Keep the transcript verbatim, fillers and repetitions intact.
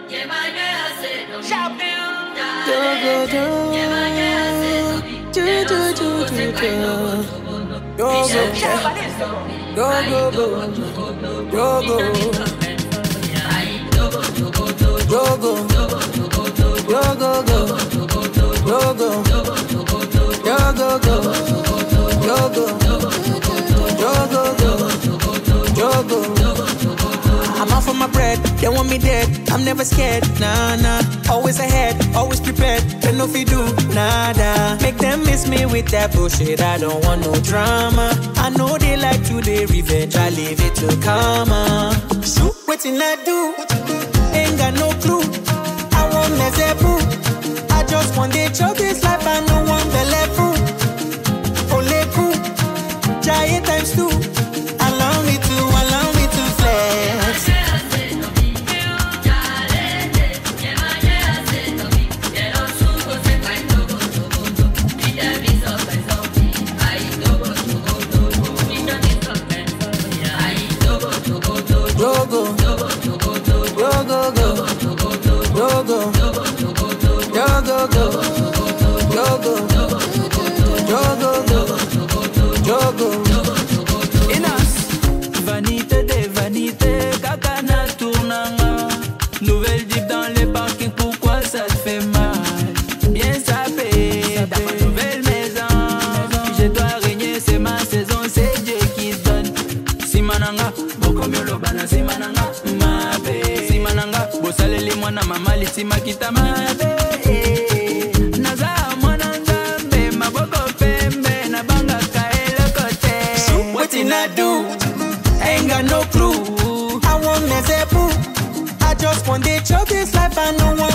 I'm out for my bread, they want me dead. I'm never scared, nah, nah. Always ahead, always prepared. They know if you do, nada. Make them miss me with that bullshit. I don't want no drama. I know they like to they revenge. I leave it to karma. So, waiting I do, ain't got no clue. I won't mess it boo. I just want to chop this life. I no one belly fool. Ole cool, giant times two. Allow me to, allow me to flex. Go go, go go go, go go go, go go go, go go go. Inas, vanité des vanités, kakana tournanga. Nouvelle jeep dans les parkings, pourquoi ça te fait mal? Bien sapé, dans ma nouvelle maison. Je dois régner, c'est ma saison, c'est Dieu qui donne. Simananga, boko miolo bana simananga, mabe. Simananga, bosaleli mwana mamali simakita mabe. Naza mwana nzambe, maboko pembe, na banga kaele kote. Waiting I do, ain't got no clue. I won't mess it boo. I just want to chop this life, I know